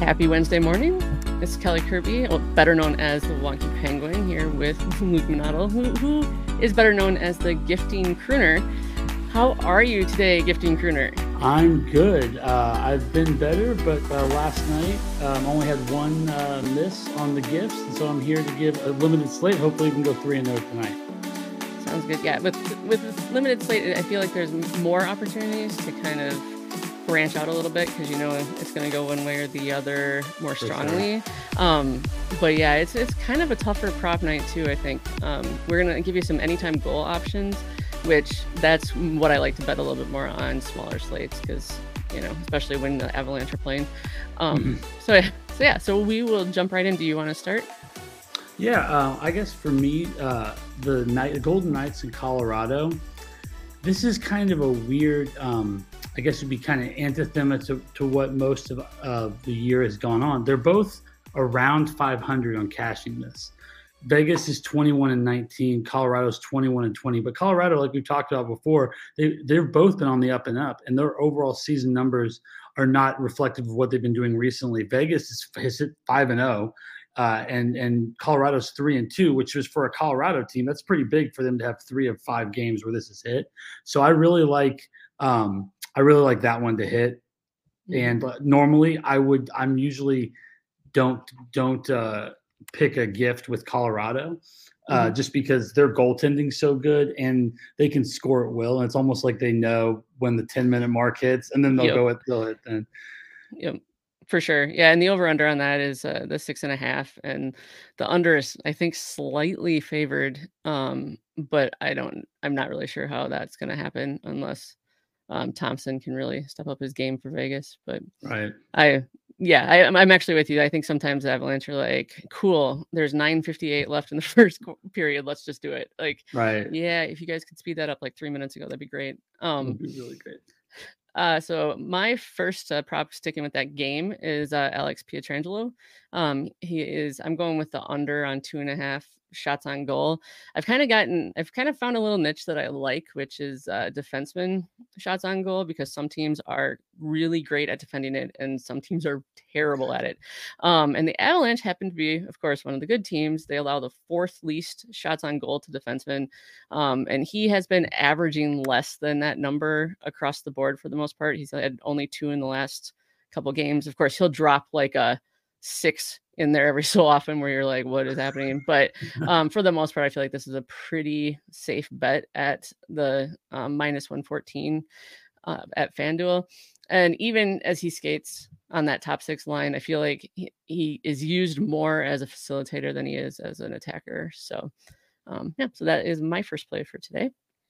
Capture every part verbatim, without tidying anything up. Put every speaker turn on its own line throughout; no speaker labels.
Happy Wednesday morning. It's Kelly Kirby, better known as the Wonky Penguin, here with Luke Manotto, who, who is better known as the Gifting Crooner. How are you today, Gifting Crooner?
I'm good. Uh, I've been better, but uh, last night um, only had one uh, miss on the gifts, and so I'm here to give a limited slate. Hopefully, we can go three and zero tonight.
Sounds good. Yeah, with with this limited slate, I feel like there's more opportunities to kind of branch out a little bit because you know it's going to go one way or the other more strongly. Sure. Um, but yeah, it's it's kind of a tougher prop night too. I think um, we're going to give you some anytime goal options, which that's what I like to bet a little bit more on smaller slates because, you know, especially when the Avalanche are playing. Um, mm-hmm. So, so yeah, so we will jump right in. Do you want to start?
Yeah, uh, I guess for me, uh, the, night, the Golden Knights in Colorado, this is kind of a weird, um, I guess would be kind of anathema to, to what most of uh, the year has gone on. They're both around five hundred on cashing this. Vegas is twenty-one and nineteen. Colorado's twenty-one and twenty. But Colorado, like we've talked about before, they, they've both been on the up and up, and their overall season numbers are not reflective of what they've been doing recently. Vegas is, has hit five and zero, uh, and and Colorado's three and two, which was for a Colorado team. That's pretty big for them to have three of five games where this is hit. So I really like um, I really like that one to hit. Mm-hmm. And uh, normally I would I'm usually don't don't. Uh, pick a gift with Colorado uh, mm-hmm. just because their goaltending's so good and they can score at will. And it's almost like they know when the ten minute mark hits and then they'll yep. go at they'll hit then.
Yep, for sure. Yeah. And the over under on that is uh, the six and a half, and the under is, I think, slightly favored. Um, but I don't, I'm not really sure how that's going to happen unless um, Thompson can really step up his game for Vegas. But
right.
I, Yeah, I, I'm actually with you. I think sometimes the Avalanche are like, cool, there's nine fifty-eight left in the first period. Let's just do it. Like,
right.
Yeah, if you guys could speed that up like three minutes ago, that'd be great. Um,
that'd be really great.
Uh, so my first uh, prop sticking with that game is uh, Alex Pietrangelo. Um, he is, I'm going with the under on two and a half shots on goal. I've kind of gotten, I've kind of found a little niche that I like, which is uh, defenseman shots on goal, because some teams are really great at defending it and some teams are terrible at it. Um, and the Avalanche happen to be, of course, one of the good teams. They allow the fourth least shots on goal to defensemen. Um, and he has been averaging less than that number across the board for the most part. He's had only two in the last couple games. Of course, he'll drop like a six in there every so often where you're like, what is happening? But um, for the most part, I feel like this is a pretty safe bet at the um, minus one fourteen uh, at FanDuel. And even as he skates on that top six line, I feel like he, he is used more as a facilitator than he is as an attacker. So um, yeah, so that is my first play for today.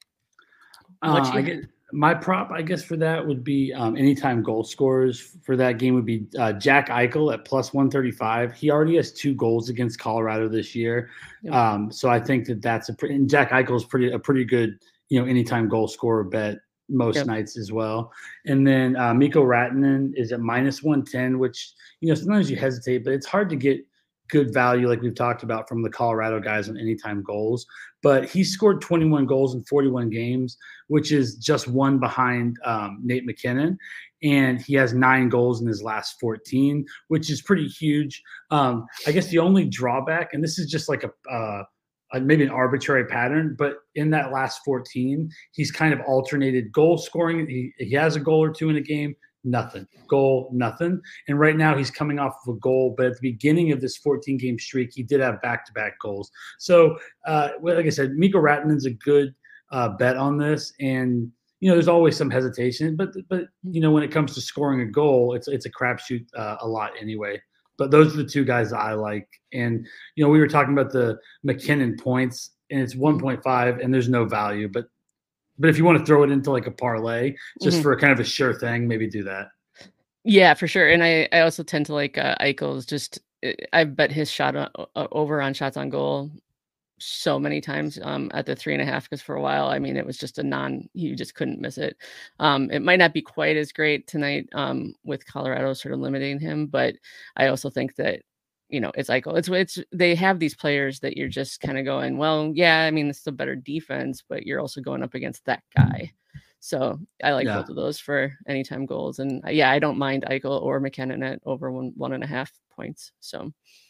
Uh, I get, my prop, I guess, for that would be um, anytime goal scorers for that game would be uh, Jack Eichel at plus one thirty-five. He already has two goals against Colorado this year. Yep. Um, so I think that that's a pretty, and Jack Eichel is pretty, a pretty good, you know, anytime goal scorer bet most yep. nights as well. And then uh, Mikko Rantanen is at minus one ten, which, you know, sometimes you hesitate, but it's hard to get good value, like we've talked about, from the Colorado guys on anytime goals. But he scored twenty-one goals in forty-one games, which is just one behind um, Nate McKinnon. And he has nine goals in his last fourteen, which is pretty huge. Um, I guess the only drawback, and this is just like a, uh, a maybe an arbitrary pattern, but in that last fourteen, he's kind of alternated goal scoring. He, he has a goal or two in a game, nothing. Goal, nothing. And right now he's coming off of a goal, but at the beginning of this fourteen-game streak, he did have back-to-back goals. So, uh, like I said, Mikko Rantanen's a good uh, bet on this. And, you know, there's always some hesitation, but, but you know, when it comes to scoring a goal, it's it's a crapshoot uh, a lot anyway. But those are the two guys that I like. And, you know, we were talking about the McKinnon points, and it's one point five, and there's no value. But But if you want to throw it into like a parlay, just mm-hmm. for a kind of a sure thing, maybe do that.
Yeah, for sure. And I, I also tend to like uh, Eichel's. Just I bet his shot on, uh, over on shots on goal so many times um, at the three and a half, because for a while, I mean, it was just a non. You just couldn't miss it. Um, it might not be quite as great tonight um, with Colorado sort of limiting him, but I also think that, you know, it's Eichel. It's it's they have these players that you're just kind of going, well, yeah, I mean, this is a better defense, but you're also going up against that guy. So I like
Yeah.
both of those for anytime goals. And yeah, I don't mind Eichel or McKinnon at over one, one and a half points. So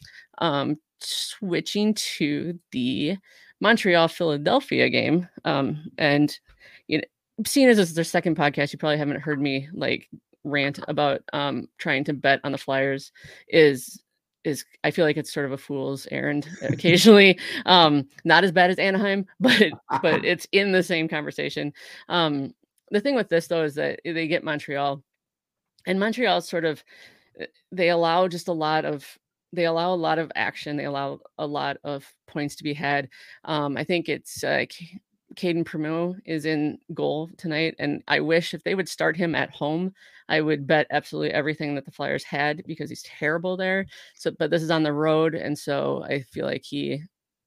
um, switching to the Montreal Philadelphia game. Um, and, you know, seeing as this is their second podcast, you probably haven't heard me like rant about um, trying to bet on the Flyers is is I feel like it's sort of a fool's errand occasionally. um, not as bad as Anaheim, but but it's in the same conversation. Um, the thing with this though is that they get Montreal, and Montreal sort of they allow just a lot of they allow a lot of action. They allow a lot of points to be had. Um, I think it's uh, Caden Primo is in goal tonight, and I wish if they would start him at home, I would bet absolutely everything that the Flyers had because he's terrible there. So, but this is on the road, and so I feel like he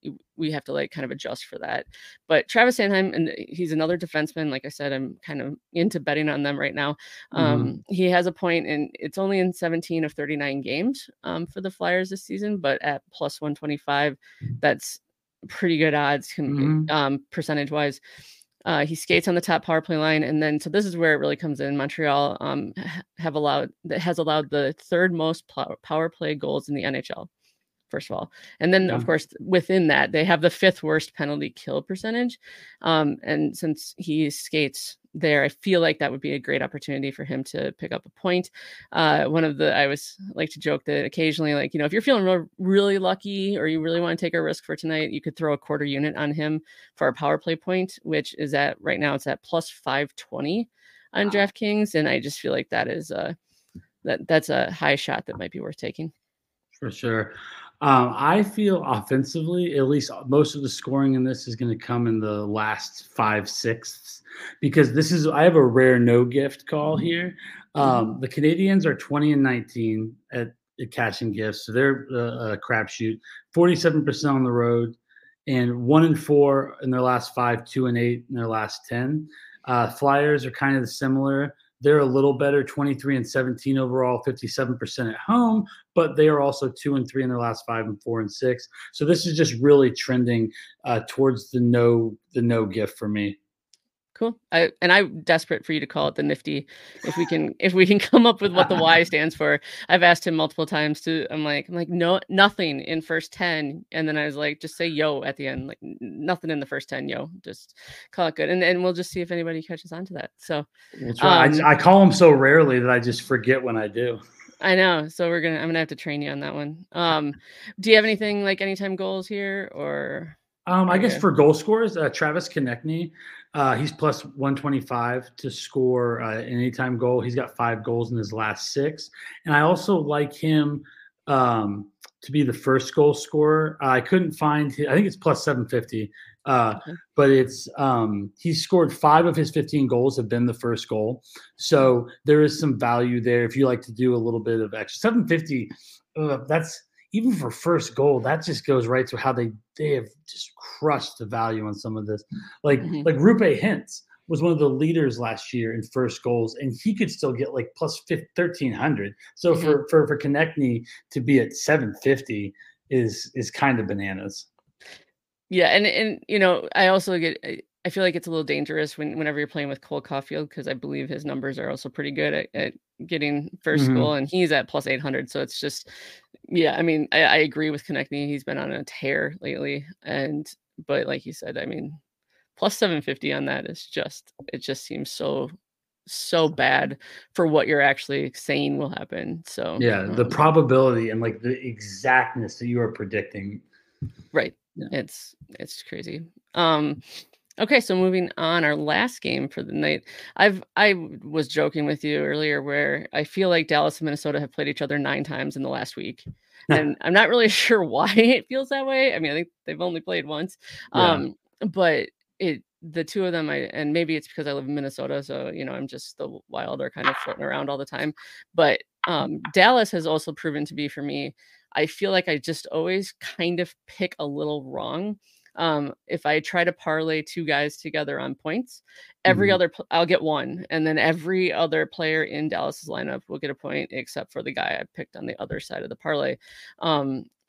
we have to like kind of adjust for that. But Travis Sanheim, and he's another defenseman. Like I said, I'm kind of into betting on them right now. Um, mm-hmm. He has a point, and it's only in seventeen of thirty-nine games um, for the Flyers this season, but at plus one twenty-five, that's pretty good odds mm-hmm. um, percentage wise. Uh, he skates on the top power play line, and then so this is where it really comes in. Montreal um, have allowed that has allowed the third most power play goals in the N H L. First of all, and then yeah. of course within that they have the fifth worst penalty kill percentage. Um, and since he skates there, I feel like that would be a great opportunity for him to pick up a point. Uh, one of the I always like to joke that occasionally, like you know, if you're feeling real, really lucky or you really want to take a risk for tonight, you could throw a quarter unit on him for a power play point, which is at right now it's at plus five twenty on wow. DraftKings, and I just feel like that is a that that's a high shot that might be worth taking
for sure. Um, I feel offensively, at least most of the scoring in this is going to come in the last five sixths because this is I have a rare no gift call here. Um, the Canadians are twenty and nineteen at, at catching gifts, so they're uh, a crapshoot. forty-seven percent on the road, and one and four in their last five, two and eight in their last ten. Uh, Flyers are kind of similar. They're a little better, twenty-three and seventeen overall, fifty-seven percent at home, but they are also two and three in their last five and four and six. So this is just really trending uh, towards the no, the no gift for me.
Cool. I and I'm desperate for you to call it the nifty. If we can, if we can come up with what the Y stands for. I've asked him multiple times to. I'm like, I'm like, no, nothing in first ten, and then I was like, just say yo at the end, like nothing in the first ten, yo. Just call it good, and and we'll just see if anybody catches on to that. So
that's right. Um, I, I call them so rarely that I just forget when I do.
I know. So we're gonna. I'm gonna have to train you on that one. Um, do you have anything like anytime goals here or?
Um, I guess for goal scorers, uh, Travis Konechny, uh, he's plus one twenty-five to score uh, an anytime goal. He's got five goals in his last six. And I also like him um, to be the first goal scorer. Uh, I couldn't find his, I think it's plus seven fifty, uh, okay. but it's um, he's scored five of his fifteen goals have been the first goal. So there is some value there if you like to do a little bit of extra. seven fifty, uh, that's even for first goal, that just goes right to how they they have just crushed the value on some of this. Like mm-hmm. like Roope Hintz was one of the leaders last year in first goals, and he could still get like plus thirteen hundred. So mm-hmm. for for for Konechny to be at seven fifty is is kind of bananas.
Yeah, and and you know, I also get I feel like it's a little dangerous when whenever you're playing with Cole Caulfield because I believe his numbers are also pretty good at, at getting first mm-hmm. goal, and he's at plus eight hundred. So it's just, yeah, I mean, I, I agree with Konechny. He's been on a tear lately, and but like you said, I mean, plus seven fifty on that is just it just seems so so bad for what you're actually saying will happen. So
yeah, the um, probability and like the exactness that you are predicting,
right? Yeah. It's it's crazy. Um, okay, so moving on, our last game for the night. I've I was joking with you earlier where I feel like Dallas and Minnesota have played each other nine times in the last week, and I'm not really sure why it feels that way. I mean, I think they've only played once, yeah. um, but it the two of them, I and maybe it's because I live in Minnesota, so you know I'm just the Wild are kind of floating around all the time. But um, Dallas has also proven to be for me. I feel like I just always kind of pick a little wrong. Um, if I try to parlay two guys together on points, every mm-hmm. other, I'll get one. And then every other player in Dallas's lineup will get a point except for the guy I picked on the other side of the parlay. Um,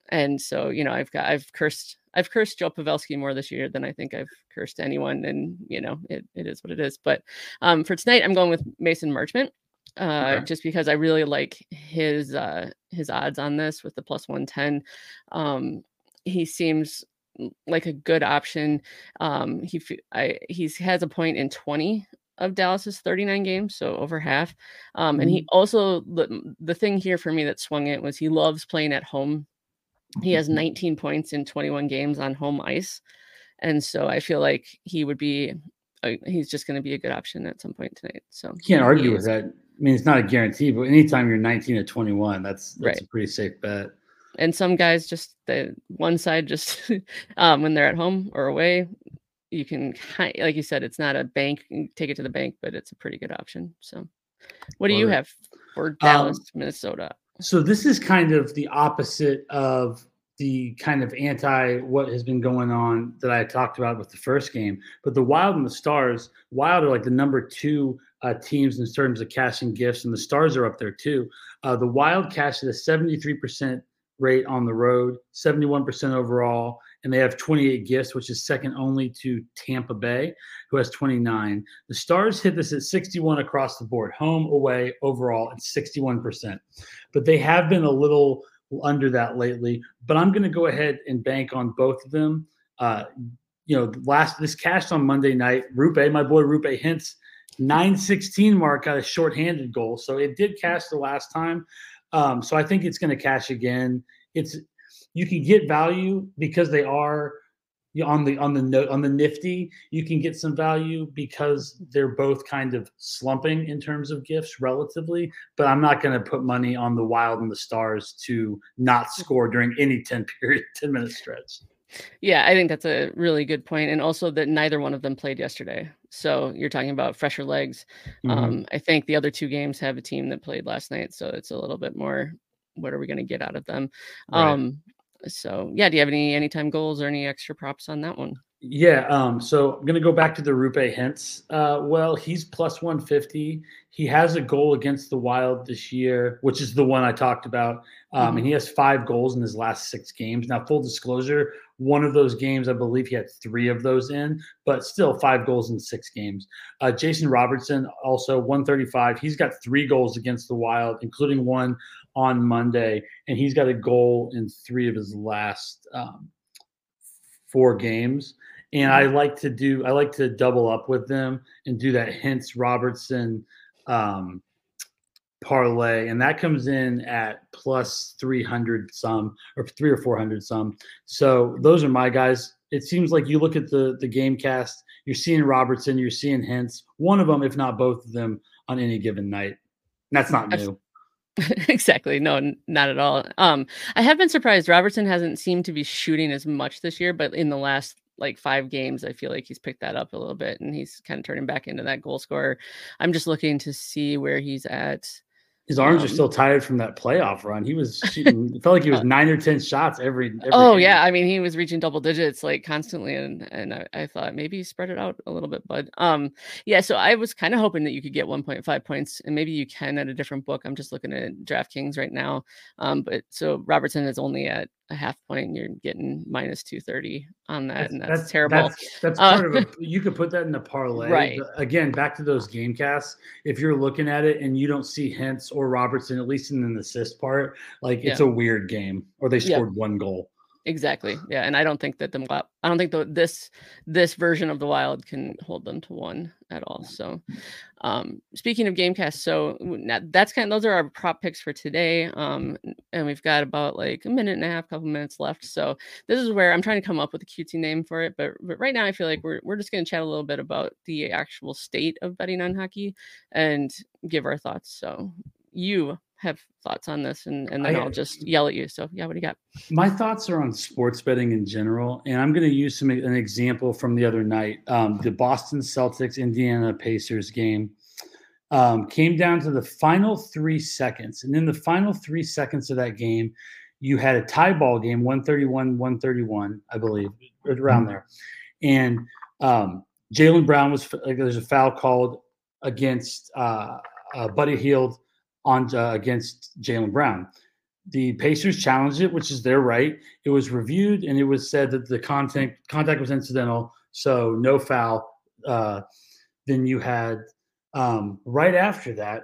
and so, you know, I've got I've cursed I've cursed Joe Pavelski more this year than I think I've cursed anyone, and you know, it, it is what it is. But um, for tonight, I'm going with Mason Marchment, uh,
Okay.
just because I really like his uh, his odds on this with the plus one ten. Um, he seems like a good option. Um, he I, he's has a point in twenty of Dallas's thirty-nine games, so over half. Um, and he also the the thing here for me that swung it was he loves playing at home. He has nineteen points in twenty-one games on home ice. And so I feel like he would be, uh, he's just going to be a good option at some point tonight. So
can't argue with that. I mean, it's not a guarantee, but anytime you're nineteen to twenty-one, that's that's
right.
a pretty safe bet.
And some guys just the one side just um, when they're at home or away, you can like you said, it's not a bank, take it to the bank, but it's a pretty good option. So, what do
Love
you
it.
have for Dallas,
um,
Minnesota?
So this is kind of the opposite of the kind of anti what has been going on that I talked about with the first game. But the Wild and the Stars, Wild are like the number two uh, teams in terms of cashing gifts, and the Stars are up there too. Uh, the Wild cashed at a seventy-three percent rate on the road, seventy-one percent overall, and they have twenty-eight gifts, which is second only to Tampa Bay, who has twenty-nine. The Stars hit this at sixty-one across the board, home, away, overall, at sixty-one percent. But they have been a little under that lately. But I'm going to go ahead and bank on both of them. Uh, you know, last this cashed on Monday night. Rupe, my boy Rupe Hintz, nine sixteen mark, got a shorthanded goal, so it did cash the last time. Um, so I think it's going to cash again. It's you can get value because they are on the on the note on the nifty. You can get some value because they're both kind of slumping in terms of gifts relatively. But I'm not going to put money on the Wild and the Stars to not score during any ten period, ten minute stretch.
Yeah, I think that's a really good point, and also that neither one of them played yesterday. So you're talking about fresher legs. Mm-hmm. Um, I think the other two games have a team that played last night, so it's a little bit more. What are we going to get out of them? Right. Um, so yeah, do you have any anytime goals or any extra props on that one?
Yeah, um, so I'm going to go back to the Rupe Hintz. Uh, well, he's plus one fifty. He has a goal against the Wild this year, which is the one I talked about. Um, mm-hmm. And he has five goals in his last six games. Now, full disclosure, one of those games, I believe he had three of those in, but still five goals in six games. Uh, Jason Robertson, also one thirty-five. He's got three goals against the Wild, including one on Monday, and he's got a goal in three of his last um, four games. And I like to do, I like to double up with them and do that Hintz Robertson um, parlay. And that comes in at plus three hundred some or three or four hundred some. So those are my guys. It seems like you look at the, the game cast, you're seeing Robertson, you're seeing Hintz, one of them, if not both of them on any given night. And that's not new.
Exactly. No, not at all. Um, I have been surprised. Robertson hasn't seemed to be shooting as much this year, but in the last like five games, I feel like he's picked that up a little bit and he's kind of turning back into that goal scorer. I'm just looking to see where he's at.
His arms um, are still tired from that playoff run. He was shooting, it felt like he was nine or ten shots every, every
Oh
game.
yeah. I mean, he was reaching double digits like constantly. And, and I, I thought maybe spread it out a little bit, bud. Um, yeah. So I was kind of hoping that you could get one point five points and maybe you can at a different book. I'm just looking at DraftKings right now. Um, but so Robertson is only at a half point and you're getting minus two thirty on that. That's, and that's, that's terrible.
That's, that's part uh, of it. You could put that in a parlay.
Right.
But again, back to those game casts. If you're looking at it and you don't see Hintz or Robertson, at least in an assist part, like it's yeah. a weird game or they scored yeah. one goal.
Exactly. Yeah. And I don't think that the, I don't think the, this, this version of the Wild can hold them to one at all. So um, speaking of Gamecast, so that's kind of, those are our prop picks for today. Um, and we've got about like a minute and a half, couple minutes left. So this is where I'm trying to come up with a cutesy name for it. But, but right now I feel like we're, we're just going to chat a little bit about the actual state of betting on hockey and give our thoughts. So you have thoughts on this and, and then I, I'll just yell at you. So yeah, what do you got?
My thoughts are on sports betting in general. And I'm going to use some, an example from the other night. Um, the Boston Celtics, Indiana Pacers game um, came down to the final three seconds. And in the final three seconds of that game, you had a tie ball game, one thirty-one, one thirty-one, I believe, around there. And um, Jaylen Brown was, like, there's a foul called against uh, uh, Buddy Hield on uh, against Jaylen Brown. The Pacers challenged it, which is their right. It was reviewed, and it was said that the contact contact was incidental, so no foul. Uh, then you had um, right after that,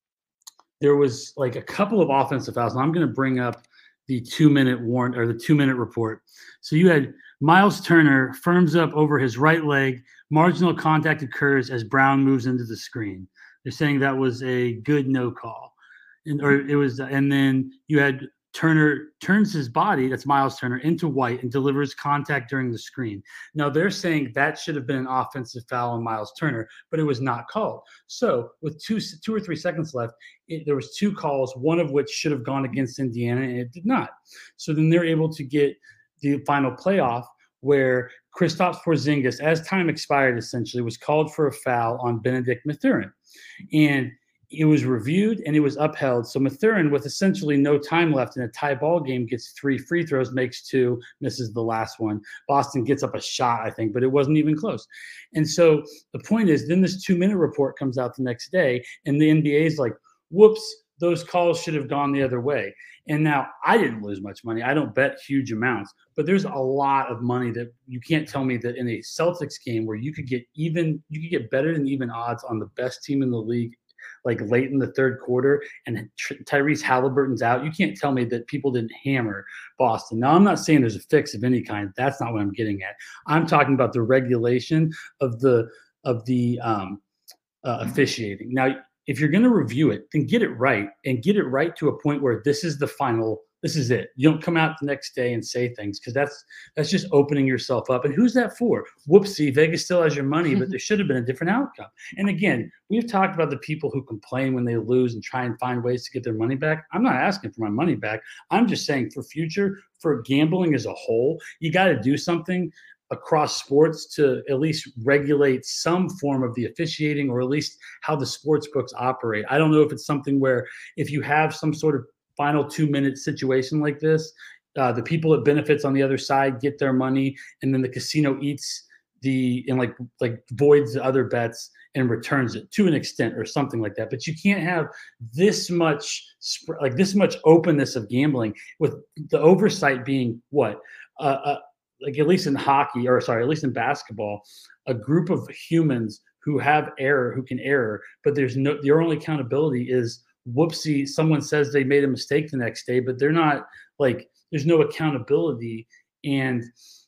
there was like a couple of offensive fouls. And I'm going to bring up the two minute warrant or the two minute report. So you had Miles Turner firms up over his right leg. Marginal contact occurs as Brown moves into the screen. They're saying that was a good no call, and or it was. And then you had Turner turns his body, that's Miles Turner, into White and delivers contact during the screen. Now they're saying that should have been an offensive foul on Miles Turner, but it was not called. So with two two or three seconds left, it, there was two calls, one of which should have gone against Indiana, and it did not. So then they're able to get the final playoff where Kristaps Porzingis, as time expired, essentially was called for a foul on Benedict Mathurin, and it was reviewed and it was upheld. So Mathurin, with essentially no time left in a tie ball game, gets three free throws, makes two, misses the last one. Boston gets up a shot, I think, but it wasn't even close. And so the point is, then this two-minute report comes out the next day, and the N B A is like, whoops, those calls should have gone the other way. And now I didn't lose much money. I don't bet huge amounts, but there's a lot of money that you can't tell me that in a Celtics game where you could get even, you could get better than even odds on the best team in the league, like late in the third quarter, and Tyrese Halliburton's out. You can't tell me that people didn't hammer Boston. Now, I'm not saying there's a fix of any kind. That's not what I'm getting at. I'm talking about the regulation of the of the um, uh, officiating. Now, if you're going to review it, then get it right, and get it right to a point where this is the final. This is it. You don't come out the next day and say things, because that's that's just opening yourself up. And who's that for? Whoopsie, Vegas still has your money, but there should have been a different outcome. And again, we've talked about the people who complain when they lose and try and find ways to get their money back. I'm not asking for my money back. I'm just saying for future, for gambling as a whole, you got to do something across sports to at least regulate some form of the officiating, or at least how the sports books operate. I don't know if it's something where if you have some sort of final two minute situation like this, uh, the people that benefits on the other side get their money, and then the casino eats the and like like voids the other bets and returns it to an extent or something like that. But you can't have this much like this much openness of gambling with the oversight being what uh, uh, like at least in hockey, or sorry, at least in basketball, a group of humans who have error, who can error, but there's no, your only accountability is whoopsie, someone says they made a mistake the next day, but they're not like, there's no accountability. And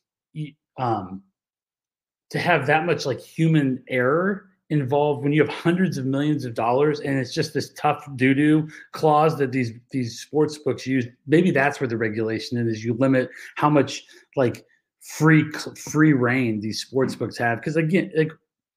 um, to have that much like human error involved when you have hundreds of millions of dollars, and it's just this tough doo-doo clause that these these sports books use, maybe that's where the regulation is. You limit how much like free free reign these sports books have, because again, like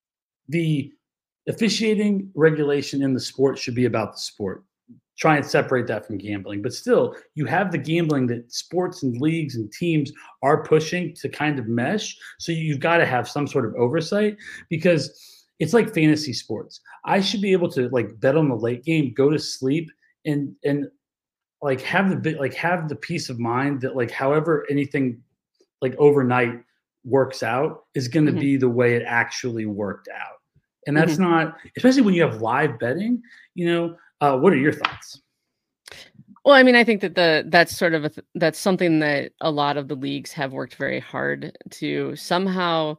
the officiating regulation in the sport should be about the sport. Try and separate that from gambling. But still, you have the gambling that sports and leagues and teams are pushing to kind of mesh. So you've got to have some sort of oversight, because it's like fantasy sports. I should be able to like bet on the late game, go to sleep, and and like have the bit like have the peace of mind that like however anything like overnight works out is going to mm-hmm. be the way it actually worked out. And that's mm-hmm. not, especially when you have live betting, you know, uh, what are your thoughts?
Well, I mean, I think that the that's sort of a th- that's something that a lot of the leagues have worked very hard to somehow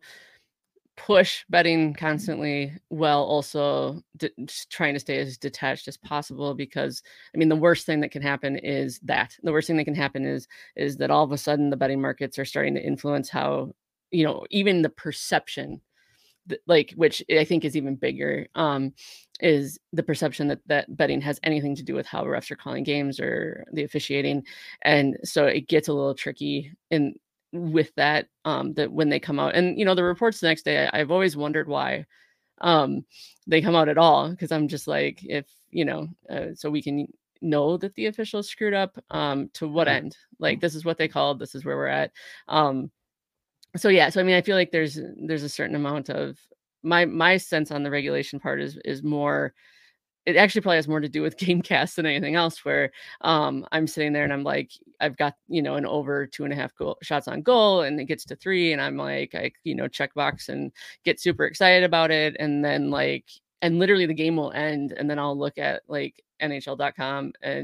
push betting constantly, while also de- just trying to stay as detached as possible. Because I mean, the worst thing that can happen is that the worst thing that can happen is is that all of a sudden the betting markets are starting to influence how, you know, even the perception, like, which I think is even bigger, um, is the perception that, that betting has anything to do with how refs are calling games or the officiating. And so it gets a little tricky in with that, um, that when they come out and, you know, the reports the next day, I, I've always wondered why um, they come out at all. Cause I'm just like, if, you know, uh, so we can know that the officials screwed up, um, to what end? Like, this is what they called, this is where we're at. Um, So yeah, so I mean, I feel like there's there's a certain amount of my my sense on the regulation part is is more. It actually probably has more to do with GameCast than anything else. Where um, I'm sitting there and I'm like, I've got, you know, an over two and a half goal shots on goal, and it gets to three, and I'm like, I you know check box and get super excited about it, and then like, and literally the game will end, and then I'll look at like N H L dot com and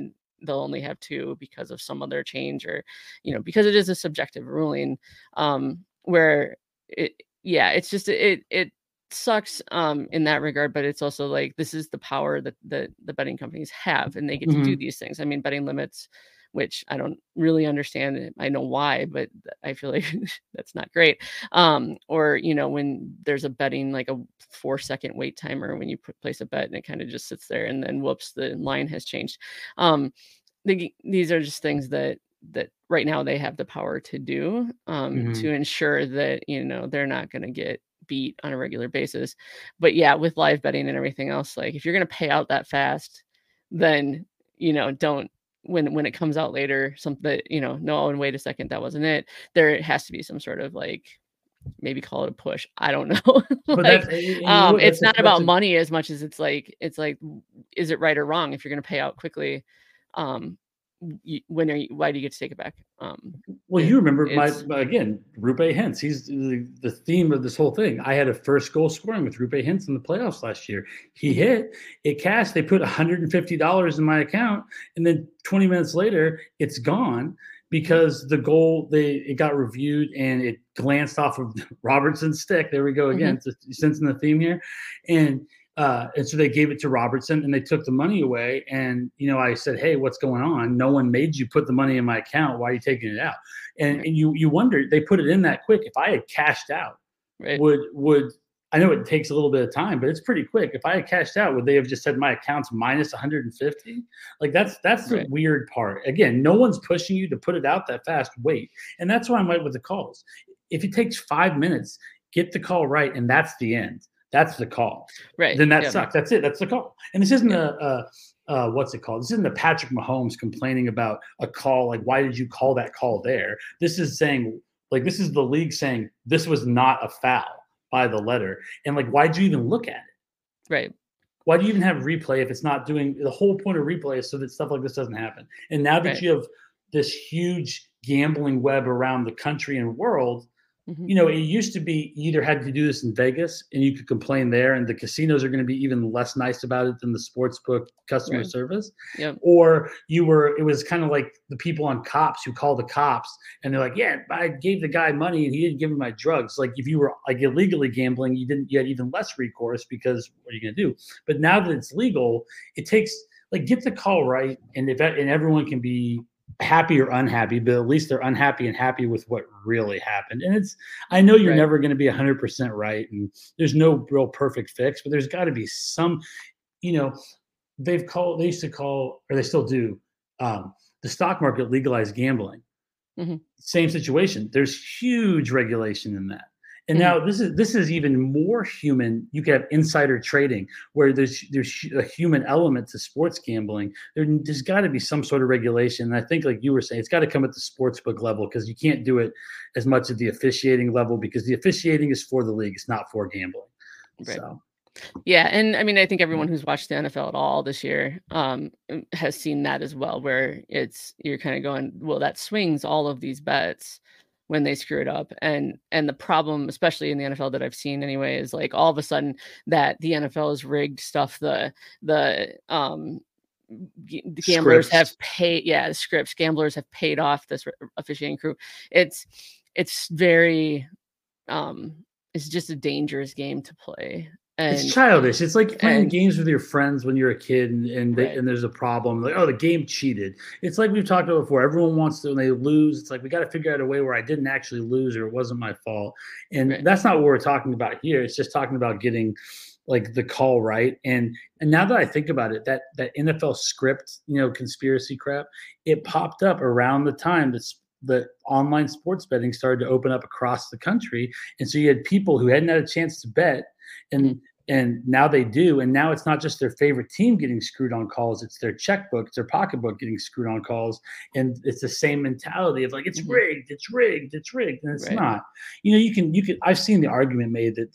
they'll only have two because of some other change, or, you know, because it is a subjective ruling, um, where it, yeah, it's just, it, it sucks, um, in that regard, but it's also like, this is the power that the, the betting companies have, and they get to do
Mhm.
these things. I mean, betting limits, which I don't really understand it. I know why, but I feel like that's not great. Um, or, you know, when there's a betting, like a four second wait timer when you put, place a bet, and it kind of just sits there, and then whoops, the line has changed. Um, the, these are just things that, that right now they have the power to do, um, to
Mhm.
ensure that, you know, they're not going to get beat on a regular basis. But yeah, with live betting and everything else, like if you're going to pay out that fast, then, you know, don't, when when it comes out later, something that, you know, no, and wait a second, that wasn't it. There has to be some sort of like, maybe call it a push. I don't know.
But
Like,
that's and you and you know
um,
what? That's
it's
a
not
that's
about
a
money as much as it's like, it's like, is it right or wrong if you're going to pay out quickly? Um, y- when are you, why do you get to take it back? Um,
Well,
it,
you remember my
it's
again, Rupe Hintz. He's the, the theme of this whole thing. I had a first goal scoring with Rupe Hintz in the playoffs last year. He
mhm,
hit, it cashed. They put one hundred fifty dollars in my account, and then twenty minutes later, it's gone
mhm,
because the goal they it got reviewed and it glanced off of Robertson's stick. There we go
mhm,
again, sensing the theme here, and uh, and so they gave it to Robertson and they took the money away. And, you know, I said, hey, what's going on? No one made you put the money in my account. Why are you taking it out? And,
right,
and you, you wonder, they put it in that quick. If I had cashed out,
right,
would, would, I know it takes a little bit of time, but it's pretty quick. If I had cashed out, would they have just said my account's minus one hundred fifty? Like that's, that's the
right,
weird part. Again, no one's pushing you to put it out that fast. Wait. And that's why I'm right with the calls. If it takes five minutes, get the call right. And that's the end. That's the call.
right.
Then that
Yeah,
sucks. That's it. That's the call. And this isn't
yeah,
a, a uh, what's it called? This isn't a Patrick Mahomes complaining about a call. Like, why did you call that call there? This is saying, like, this is the league saying this was not a foul by the letter. And like, why'd you even look at it?
right,
Why do you even have replay if it's not doing the whole point of replay is so that stuff like this doesn't happen? And now that
right.
you have this huge gambling web around the country and world,
Mhm,
you know, it used to be you either had to do this in Vegas and you could complain there, and the casinos are going to be even less nice about it than the sports book customer
right.
service,
Yep.
or you were, it was kind of like the people on cops who call the cops and they're like, yeah, I gave the guy money and he didn't give me my drugs. Like if you were like illegally gambling, you didn't, you had even less recourse because what are you going to do? But now that it's legal, it takes like get the call right, and if and everyone can be happy or unhappy, but at least they're unhappy and happy with what really happened. And it's, I know you're
Right.
never going to be one hundred percent right, and there's no real perfect fix, but there's got to be some, you know, they've called, they used to call, or they still do, um, the stock market legalized gambling.
Mhm,
Same situation. There's huge regulation in that. And
mhm,
now this is this is even more human. You can have insider trading where there's there's a human element to sports gambling. There, there's got to be some sort of regulation. And I think, like you were saying, it's got to come at the sports book level because you can't do it as much at the officiating level because the officiating is for the league. It's not for gambling.
right.
So
Yeah, and I mean, I think everyone who's watched the N F L at all this year, um, um, has seen that as well, where it's, you're kind of going, well, that swings all of these bets when they screw it up. And and the problem, especially in the N F L that I've seen anyway, is like all of a sudden that the N F L has rigged stuff. The the um g- the gamblers have
scripts.
paid, yeah, the scripts, gamblers have paid off this re- officiating crew. It's it's very, um it's just a dangerous game to play.
It's
And
childish. It's like playing
and
games with your friends when you're a kid and and, they,
right,
and there's a problem. Like, oh, the game cheated. It's like we've talked about before. Everyone wants to when they lose. It's like we got to figure out a way where I didn't actually lose or it wasn't my fault. And
right.
that's not what we're talking about here. It's just talking about getting like the call right. And and now that I think about it, that that N F L script, you know, conspiracy crap, it popped up around the time that's the online sports betting started to open up across the country. And so you had people who hadn't had a chance to bet
Mhm,
and and now they do. And now it's not just their favorite team getting screwed on calls, it's their checkbook, it's their pocketbook getting screwed on calls. And it's the same mentality of like, it's
mhm,
rigged, it's rigged, it's rigged. And it's
right.
not. You know, you can you can I've seen the argument made that the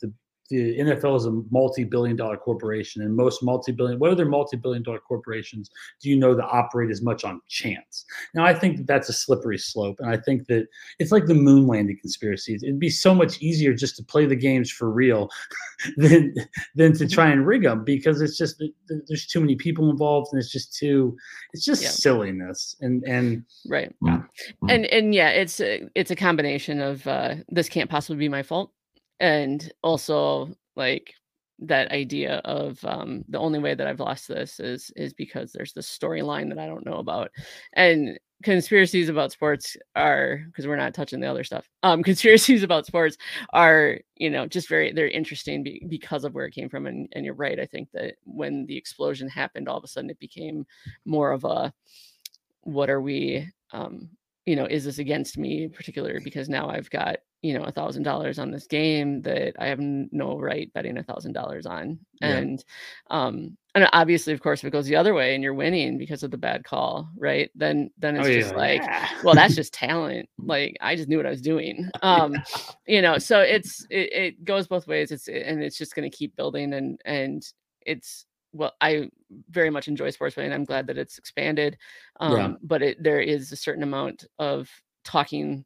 the N F L is a multi-billion dollar corporation, and most multi-billion, what other multi-billion dollar corporations do you know that operate as much on chance? Now, I think that that's a slippery slope, and I think that it's like the moon landing conspiracies. It'd be so much easier just to play the games for real than than to try and rig them, because it's just there's too many people involved, and it's just too it's just yeah. silliness and and
right yeah. and and yeah it's a, it's a combination of uh, this can't possibly be my fault, and also like that idea of um, the only way that I've lost this is is because there's this storyline that I don't know about. And conspiracies about sports are, because we're not touching the other stuff, um conspiracies about sports are, you know, just very, they're interesting be, because of where it came from. And, and you're right, I think that when the explosion happened, all of a sudden it became more of a, what are we um you know, is this against me particularly because now I've got, you know, a thousand dollars on this game that I have no right betting a thousand dollars on. Yeah. And um and obviously, of course, if it goes the other way and you're winning because of the bad call, right, then then it's oh, just yeah, like yeah. well, that's just talent. Like, I just knew what I was doing. Um you know, so it's it, it goes both ways. It's and it's just going to keep building. And and it's well, I very much enjoy sports betting. I'm glad that it's expanded. Um, yeah. But it, there is a certain amount of talking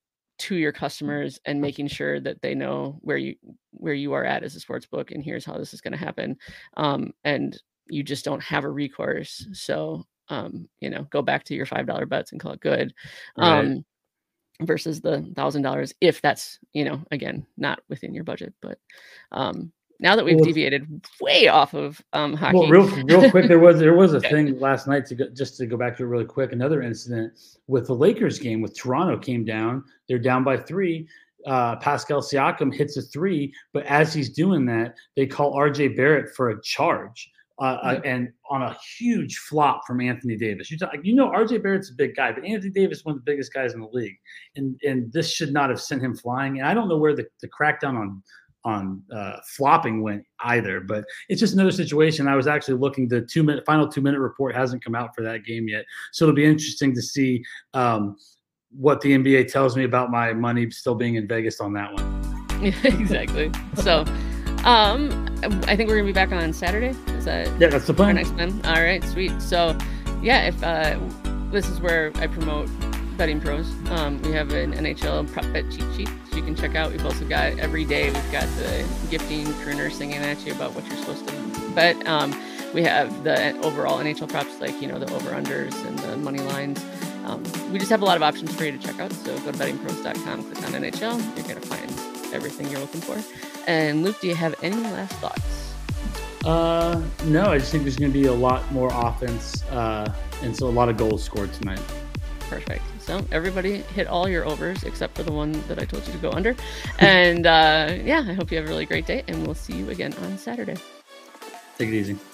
to your customers and making sure that they know where you where you are at as a sports book, and here's how this is going to happen. Um, and you just don't have a recourse. So, um, you know, go back to your five dollar bets and call it good. Right. Um, versus the thousand dollars, if that's, you know, again, not within your budget. But um, now that we've well, deviated way off of um, hockey.
Well, real, real quick, there was there was a thing last night to go, just to go back to it really quick. Another incident with the Lakers game with Toronto came down. They're down by three. Uh, Pascal Siakam hits a three, but as he's doing that, they call R J Barrett for a charge. Uh, mm-hmm. uh, and on a huge flop from Anthony Davis. You talk, you know, R J Barrett's a big guy, but Anthony Davis is one of the biggest guys in the league, and and this should not have sent him flying. And I don't know where the, the crackdown on on uh, flopping went either, but it's just another situation. I was actually looking, the two minute final two minute report hasn't come out for that game yet, so it'll be interesting to see um, what the N B A tells me about my money still being in Vegas on that one.
Exactly. So. Um, I think we're gonna be back on Saturday. Is that
yeah? That's the plan.
Our next one. All right, sweet. So, yeah, if uh, this is where I promote Betting Pros. Um, we have an N H L prop bet cheat sheet so you can check out. We've also got every day we've got the gifting crooner singing at you about what you're supposed to bet. Um, we have the overall N H L props, like, you know, the over unders and the money lines. Um, we just have a lot of options for you to check out. So go to betting pros dot com, click on N H L. You're gonna find everything you're looking for. And Luke, do you have any last thoughts?
Uh, no, I just think there's going to be a lot more offense, uh, and so a lot of goals scored tonight.
Perfect. So everybody hit all your overs except for the one that I told you to go under. And uh, yeah, I hope you have a really great day, and we'll see you again on Saturday.
Take it easy.